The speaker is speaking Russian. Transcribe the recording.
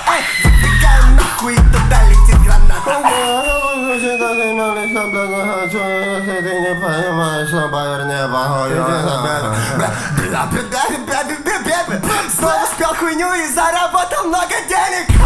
Эй, выдвигаем нахуй, и туда летит граната. Если ты не понимаешь, то поверни похуй. Снова спел хуйню и заработал много денег.